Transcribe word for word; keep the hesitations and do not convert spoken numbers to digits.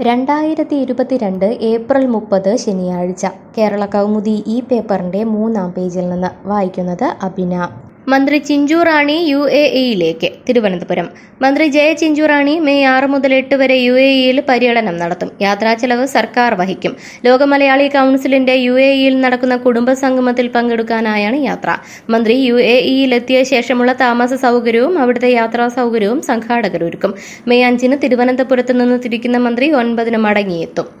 രണ്ടായിരത്തി ഇരുപത്തിരണ്ട് ഏപ്രിൽ മുപ്പത് ശനിയാഴ്ച കേരള കൗമുദി ഈ പേപ്പറിന്റെ മൂന്നാം പേജിൽ നിന്ന് വായിക്കുന്നത് അബിന. മന്ത്രി ചിഞ്ചു റാണി യു എ ഇയിലേക്ക്. തിരുവനന്തപുരം. മന്ത്രി ജെ ചിഞ്ചുറാണി മെയ് ആറ് മുതൽ എട്ട് വരെ യു എ ഇയിൽ പര്യടനം നടത്തും. യാത്രാ ചെലവ് സർക്കാർ വഹിക്കും. ലോക മലയാളി കൌൺസിലിന്റെ യു എ ഇയിൽ നടക്കുന്ന കുടുംബ സംഗമത്തിൽ പങ്കെടുക്കാനായാണ് യാത്ര. മന്ത്രി യു എ ഇയിലെത്തിയ ശേഷമുള്ള താമസ സൗകര്യവും അവിടുത്തെ യാത്രാ സൗകര്യവും സംഘാടകരൊരുക്കും. മെയ് അഞ്ചിന് തിരുവനന്തപുരത്ത് നിന്ന് തിരിക്കുന്ന മന്ത്രി ഒൻപതിന് മടങ്ങിയെത്തും.